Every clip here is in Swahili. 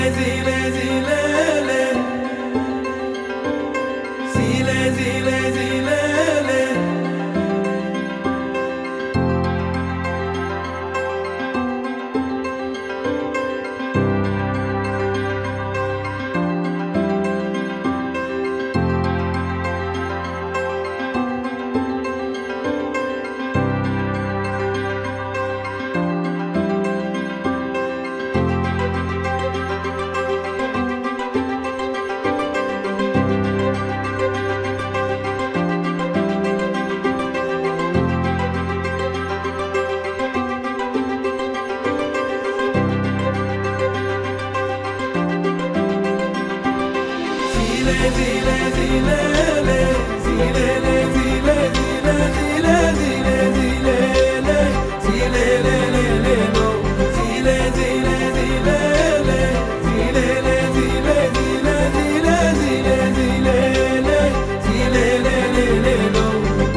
zile zilele, zile zile zilele. Zile zile zilele, zilele zile zile zile zile zilele, zilelelele lo. Zile zile zilele, zilele zile zile zile zile zilele, zilelelele lo.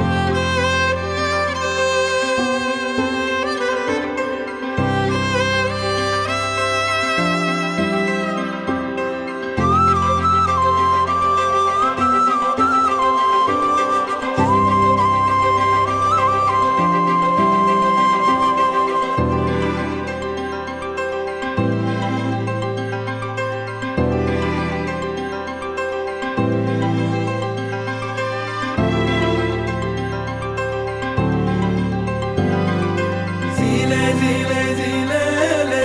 Zile zile zilele,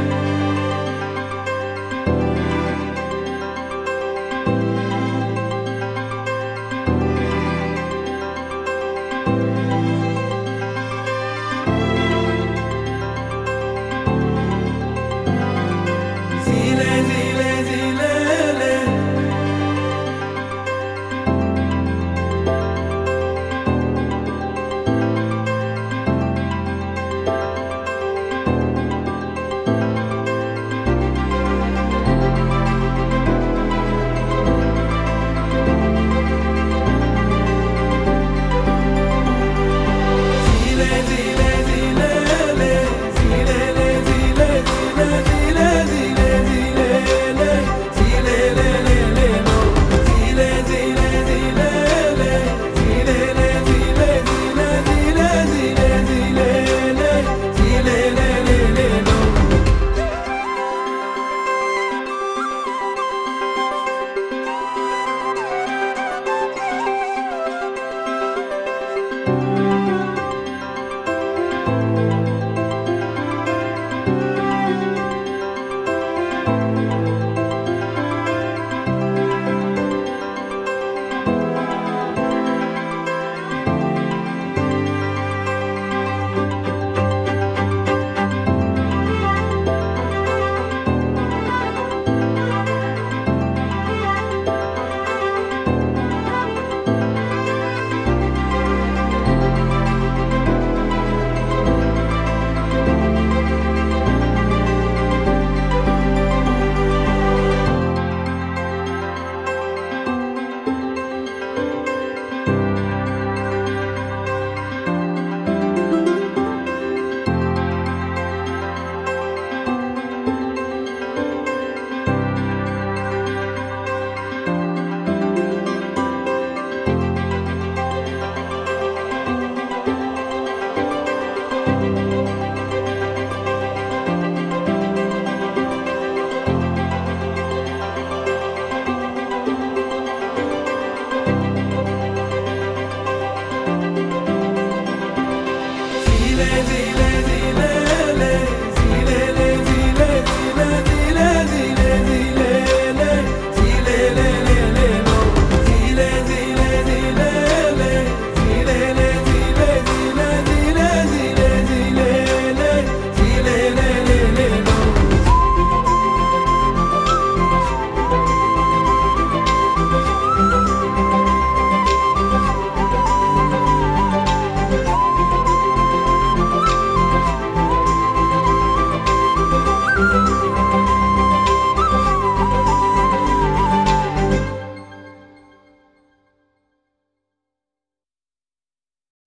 zile zile zilele. Zile zile zilele, zilele zile zile zile zile zilele, zilelelele lo. Zile zile zilele, zilele zile zile zile zile zilele, zilelelele lo.